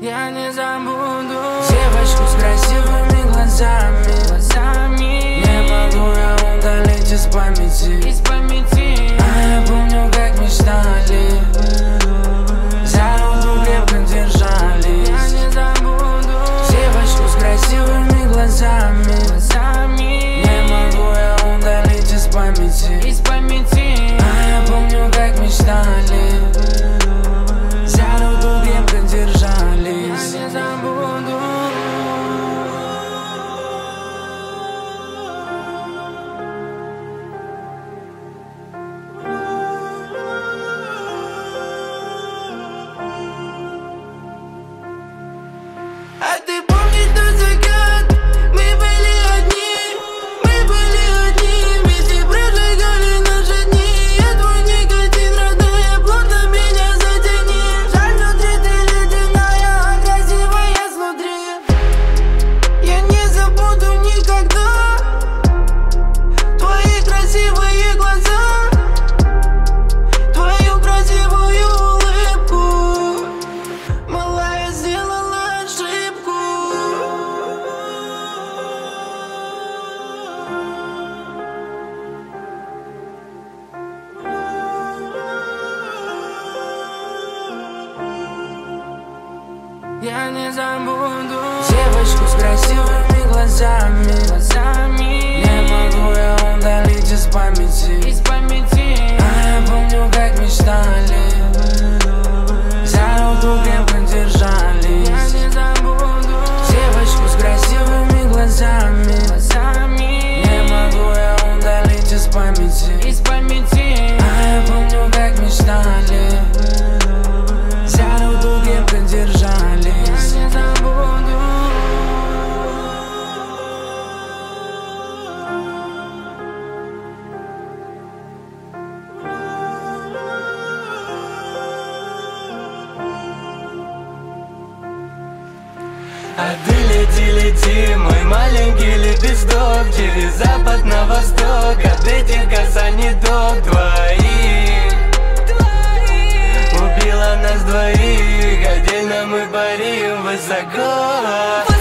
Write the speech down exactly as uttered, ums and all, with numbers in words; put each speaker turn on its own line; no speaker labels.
Я не забуду девочку с красивыми глазами, глазами. Не могу я удалить из памяти, из памяти. А я помню, как мечтали, за руку крепко держали. Я не забуду девочку с красивыми глазами, глазами. Не могу я удалить из памяти, из памяти. А я помню, как мечтали, за руку крепко держались. Я не забуду. А ты помнишь тот закат? Мы были одни, мы были одни. Вместе прожигали наши дни. Я твой никотин, родная, плотно меня затяни. Жаль, внутри ты ледяная, а красивая снутри. Я не забуду никогда твои красивые глаза, твою красивую улыбку. Малая, сделала ошибку. Я не забуду девочку с красивыми глазами, глазами. Не могу я удалить из памяти, из памяти. А я помню, как мечтали, за руку крепко держались. Я не забуду девочку с красивыми глазами, глазами. Не могу я удалить из памяти, из памяти. А я помню, как мечтали, за руку крепко держались. Я не забуду.
А ты лети, лети, мой маленький лепесток, через запад на восток, от этих касаний до твоих. Убила нас двоих, отдельно мы парим высоко.